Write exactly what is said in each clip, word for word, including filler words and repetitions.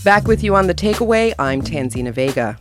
Back with you on The Takeaway, I'm Tanzina Vega.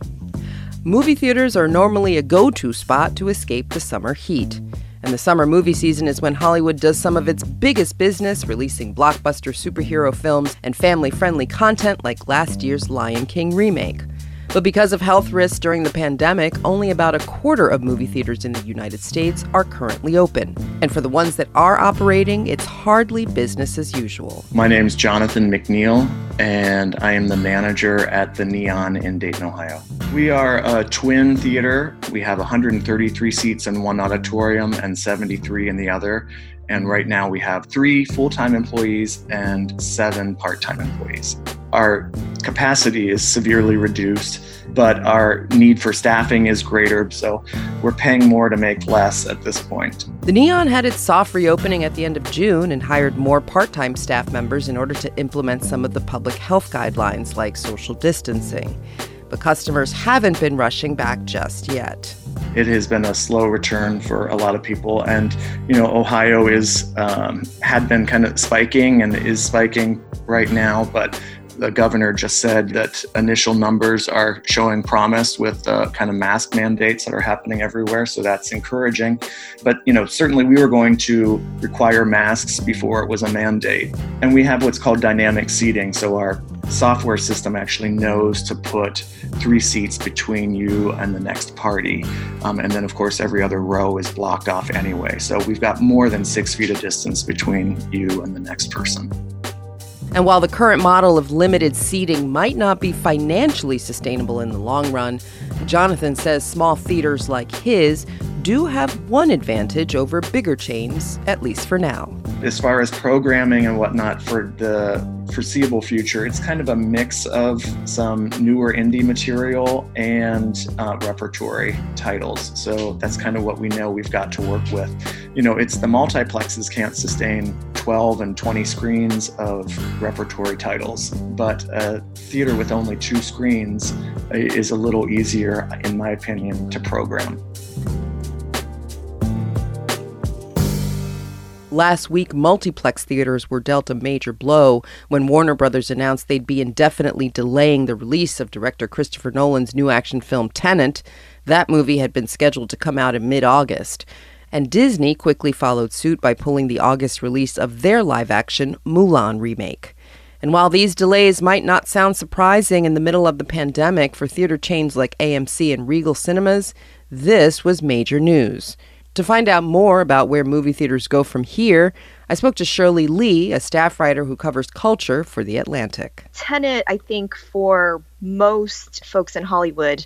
Movie theaters are normally a go-to spot to escape the summer heat. And the summer movie season is when Hollywood does some of its biggest business, releasing blockbuster superhero films and family-friendly content like last year's Lion King remake. But because of health risks during the pandemic, only about a quarter of movie theaters in the United States are currently open. And for the ones that are operating, it's hardly business as usual. My name's Jonathan McNeil, and I am the manager at the Neon in Dayton, Ohio. We are a twin theater. We have one hundred thirty-three seats in one auditorium and seventy-three in the other. And right now we have three full-time employees and seven part-time employees. Our capacity is severely reduced, but our need for staffing is greater, so we're paying more to make less at this point. The Neon had its soft reopening at the end of June and hired more part-time staff members in order to implement some of the public health guidelines like social distancing. But customers haven't been rushing back just yet. It has been a slow return for a lot of people, and you know, Ohio is um, had been kind of spiking and is spiking right now, but the governor just said that initial numbers are showing promise with uh, kind of mask mandates that are happening everywhere, so that's encouraging. But you know, certainly we were going to require masks before it was a mandate, and we have what's called dynamic seating, so our software system actually knows to put three seats between you and the next party. Um, and then, of course, every other row is blocked off anyway. So we've got more than six feet of distance between you and the next person. And while the current model of limited seating might not be financially sustainable in the long run, Jonathan says small theaters like his do have one advantage over bigger chains, at least for now. As far as programming and whatnot for the foreseeable future, it's kind of a mix of some newer indie material and uh, repertory titles. So that's kind of what we know we've got to work with. You know, it's the multiplexes can't sustain twelve and twenty screens of repertory titles, but a theater with only two screens is a little easier, in my opinion, to program. Last week, multiplex theaters were dealt a major blow when Warner Brothers announced they'd be indefinitely delaying the release of director Christopher Nolan's new action film Tenet. That movie had been scheduled to come out in mid-August. And Disney quickly followed suit by pulling the August release of their live-action Mulan remake. And while these delays might not sound surprising in the middle of the pandemic for theater chains like A M C and Regal Cinemas, this was major news. To find out more about where movie theaters go from here, I spoke to Shirley Lee, a staff writer who covers culture for The Atlantic. Tenet, I think, for most folks in Hollywood,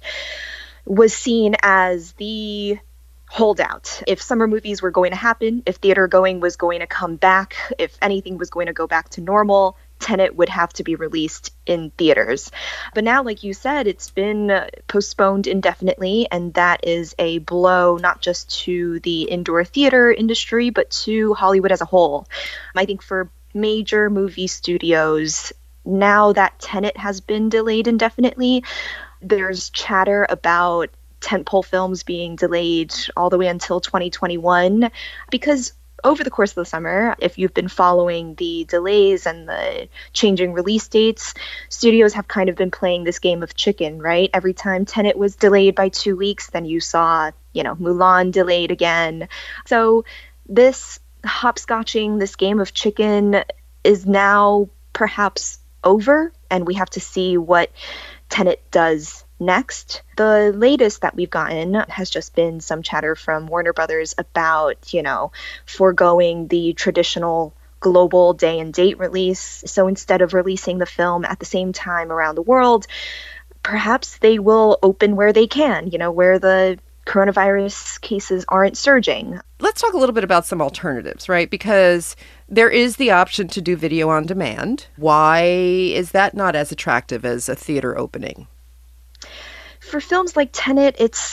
was seen as the holdout. If summer movies were going to happen, if theater going was going to come back, if anything was going to go back to normal, Tenet would have to be released in theaters. But now, like you said, it's been postponed indefinitely, and that is a blow not just to the indoor theater industry, but to Hollywood as a whole. I think for major movie studios, now that Tenet has been delayed indefinitely, there's chatter about tentpole films being delayed all the way until twenty twenty-one, because over the course of the summer, if you've been following the delays and the changing release dates, studios have kind of been playing this game of chicken, right? Every time Tenet was delayed by two weeks, then you saw, you know, Mulan delayed again. So this hopscotching, this game of chicken is now perhaps over, and we have to see what Tenet does next. The latest that we've gotten has just been some chatter from Warner Brothers about, you know, foregoing the traditional global day and date release. So instead of releasing the film at the same time around the world, perhaps they will open where they can, you know, where the coronavirus cases aren't surging. Let's talk a little bit about some alternatives, right? Because there is the option to do video on demand. Why is that not as attractive as a theater opening? For films like Tenet, it's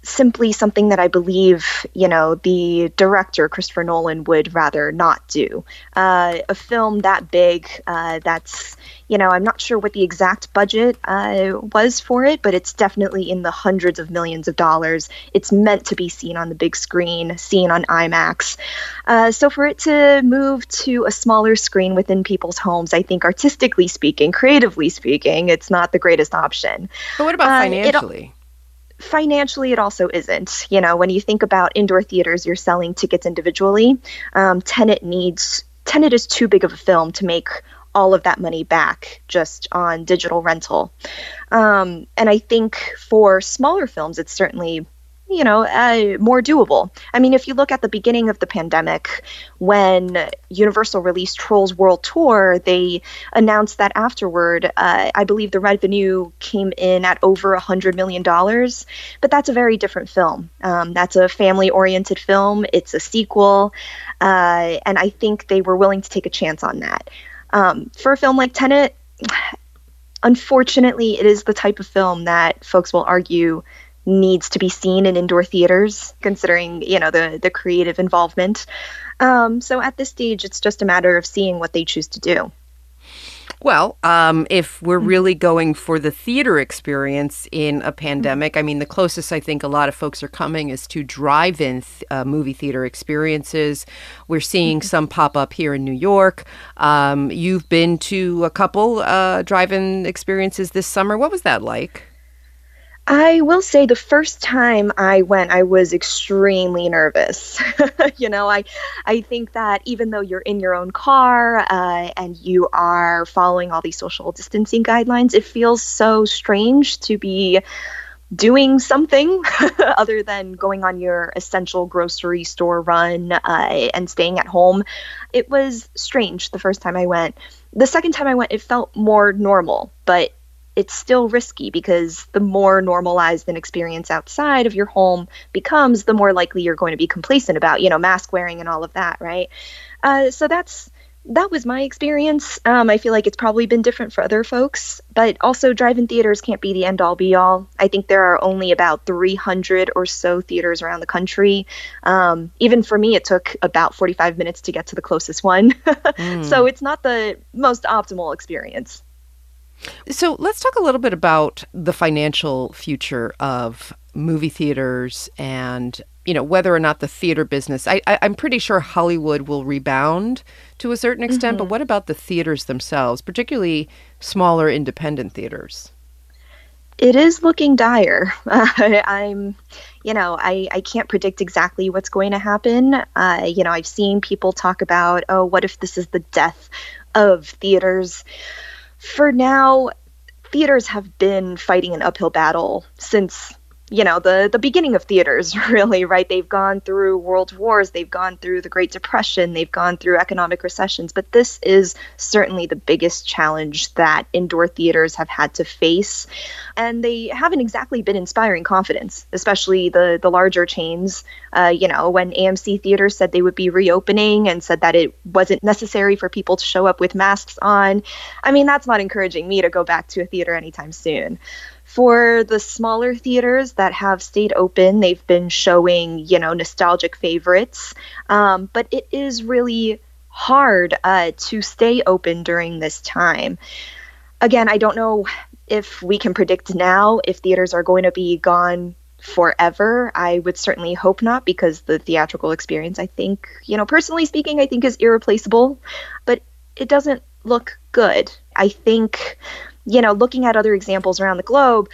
simply something that I believe, you know, the director, Christopher Nolan, would rather not do. Uh, a film that big, uh, that's, you know, I'm not sure what the exact budget uh, was for it, but it's definitely in the hundreds of millions of dollars. It's meant to be seen on the big screen, seen on IMAX. Uh, so for it to move to a smaller screen within people's homes, I think artistically speaking, creatively speaking, it's not the greatest option. But what about Uh, it- financially? Financially, it also isn't. You know, when you think about indoor theaters, you're selling tickets individually. Um, Tenet needs Tenet is too big of a film to make all of that money back just on digital rental. Um, and I think for smaller films, it's certainly, you know, uh, more doable. I mean, if you look at the beginning of the pandemic, when Universal released Trolls World Tour, they announced that afterward, uh, I believe the revenue came in at over one hundred million dollars. But that's a very different film. Um, that's a family-oriented film. It's a sequel. Uh, and I think they were willing to take a chance on that. Um, for a film like Tenet, unfortunately, it is the type of film that folks will argue needs to be seen in indoor theaters, considering, you know, the, the creative involvement. Um, so at this stage, it's just a matter of seeing what they choose to do. Well, um, if we're really going for the theater experience in a pandemic, I mean, the closest I think a lot of folks are coming is to drive-in th- uh, movie theater experiences. We're seeing some pop up here in New York. Um, you've been to a couple uh, drive-in experiences this summer. What was that like? I will say the first time I went, I was extremely nervous. you know, I I think that even though you're in your own car uh, and you are following all these social distancing guidelines, it feels so strange to be doing something other than going on your essential grocery store run uh, and staying at home. It was strange the first time I went. The second time I went, it felt more normal, but it's still risky because the more normalized an experience outside of your home becomes, the more likely you're going to be complacent about, you know, mask wearing and all of that, right? Uh, so that's that was my experience. Um, I feel like it's probably been different for other folks, but also drive-in theaters can't be the end-all be-all. I think there are only about three hundred or so theaters around the country. Um, even for me, it took about forty-five minutes to get to the closest one. mm. So it's not the most optimal experience. So let's talk a little bit about the financial future of movie theaters and, you know, whether or not the theater business, I, I, I'm pretty sure Hollywood will rebound to a certain extent, mm-hmm. but what about the theaters themselves, particularly smaller independent theaters? It is looking dire. Uh, I'm, you know, I, I can't predict exactly what's going to happen. Uh, you know, I've seen people talk about, oh, what if this is the death of theaters? For now, theaters have been fighting an uphill battle since, you know, the, the beginning of theaters, really, right? They've gone through world wars, they've gone through the Great Depression, they've gone through economic recessions, but this is certainly the biggest challenge that indoor theaters have had to face. And they haven't exactly been inspiring confidence, especially the, the larger chains. Uh, you know, when A M C Theaters said they would be reopening and said that it wasn't necessary for people to show up with masks on, I mean, that's not encouraging me to go back to a theater anytime soon. For the smaller theaters that have stayed open, they've been showing, you know, nostalgic favorites. Um, but it is really hard uh, to stay open during this time. Again, I don't know if we can predict now if theaters are going to be gone forever. I would certainly hope not, because the theatrical experience, I think, you know, personally speaking, I think is irreplaceable. But it doesn't look good. I think, you know, looking at other examples around the globe,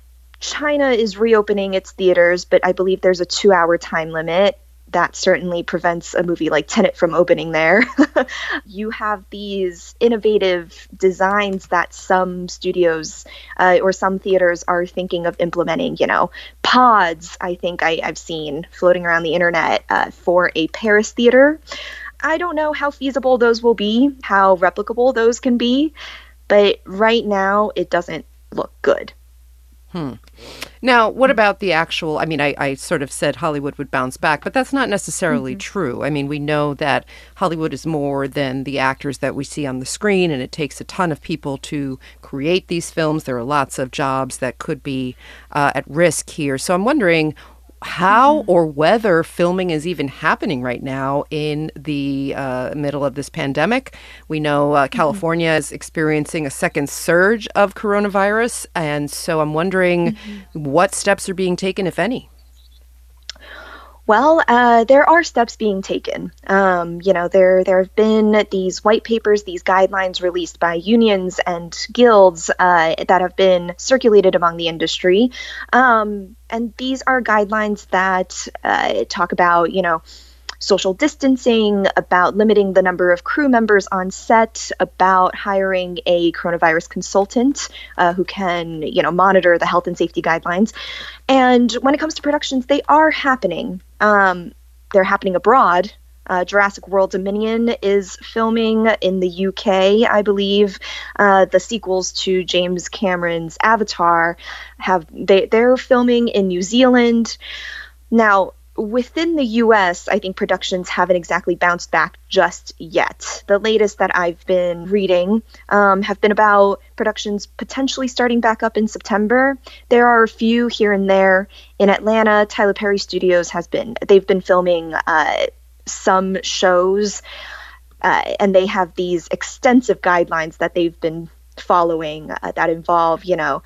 China is reopening its theaters, but I believe there's a two-hour time limit. That certainly prevents a movie like Tenet from opening there. You have these innovative designs that some studios uh, or some theaters are thinking of implementing, you know, pods, I think I, I've seen floating around the internet uh, for a Paris theater. I don't know how feasible those will be, how replicable those can be. But right now, it doesn't look good. Hmm. Now, what about the actual, I mean, I, I sort of said Hollywood would bounce back, but that's not necessarily mm-hmm. true. I mean, we know that Hollywood is more than the actors that we see on the screen, and it takes a ton of people to create these films. There are lots of jobs that could be uh, at risk here. So I'm wondering, how or whether filming is even happening right now in the uh, middle of this pandemic. We know uh, California mm-hmm. is experiencing a second surge of coronavirus. And so I'm wondering mm-hmm. what steps are being taken, if any. Well, uh, there are steps being taken. Um, you know, there there have been these white papers, these guidelines released by unions and guilds uh, that have been circulated among the industry. Um, and these are guidelines that uh, talk about, you know, social distancing, about limiting the number of crew members on set, about hiring a coronavirus consultant uh, who can, you know, monitor the health and safety guidelines. And when it comes to productions, they are happening. Um, they're happening abroad. Uh, Jurassic World Dominion is filming in the U K, I believe. Uh, the sequels to James Cameron's Avatar have they they're filming in New Zealand. Now, within the U S, I think productions haven't exactly bounced back just yet. The latest that I've been reading um, have been about productions potentially starting back up in September. There are a few here and there. In Atlanta, Tyler Perry Studios has been, they've been filming uh, some shows, uh, and they have these extensive guidelines that they've been following uh, that involve, you know,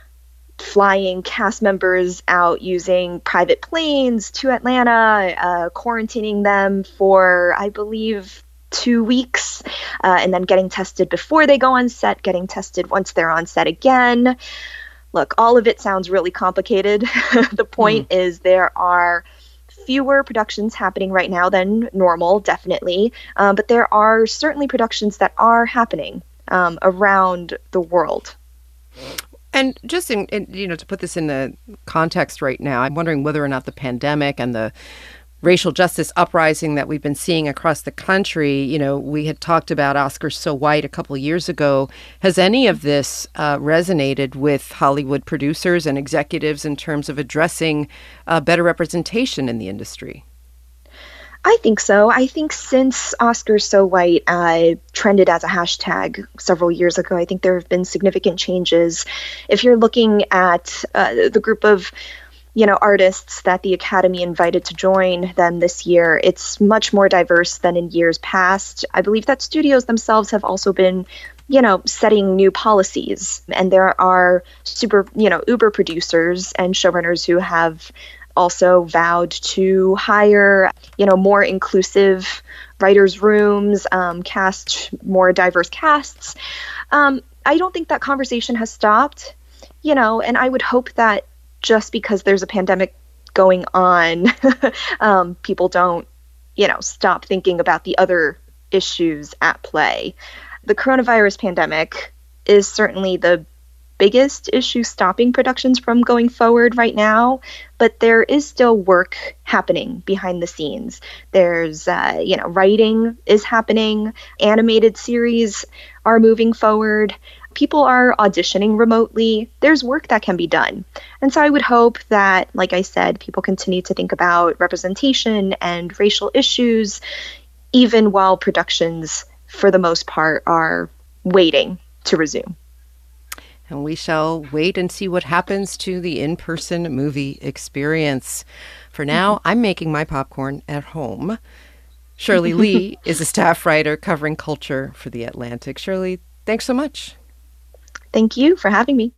flying cast members out using private planes to Atlanta, uh, quarantining them for, I believe, two weeks, uh, and then getting tested before they go on set, getting tested once they're on set again. Look, all of it sounds really complicated. The point mm. is there are fewer productions happening right now than normal, definitely, um, but there are certainly productions that are happening um, around the world. And just in, in, you know, to put this in the context right now, I'm wondering whether or not the pandemic and the racial justice uprising that we've been seeing across the country, you know, we had talked about Oscars So White a couple of years ago. Has any of this uh, resonated with Hollywood producers and executives in terms of addressing uh, better representation in the industry? I think so. I think since Oscars So White uh, trended as a hashtag several years ago, I think there have been significant changes. If you're looking at uh, the group of, you know, artists that the Academy invited to join them this year, it's much more diverse than in years past. I believe that studios themselves have also been, you know, setting new policies. And there are super, you know, Uber producers and showrunners who have also vowed to hire, you know, more inclusive writers' rooms, um, cast more diverse casts. Um, I don't think that conversation has stopped, you know, and I would hope that just because there's a pandemic going on, um, people don't, you know, stop thinking about the other issues at play. The coronavirus pandemic is certainly the biggest issue stopping productions from going forward right now, but there is still work happening behind the scenes. There's, uh, you know, writing is happening, animated series are moving forward, people are auditioning remotely. There's work that can be done. And so I would hope that, like I said, people continue to think about representation and racial issues, even while productions, for the most part, are waiting to resume. And we shall wait and see what happens to the in-person movie experience. For now, I'm making my popcorn at home. Shirley Li is a staff writer covering culture for The Atlantic. Shirley, thanks so much. Thank you for having me.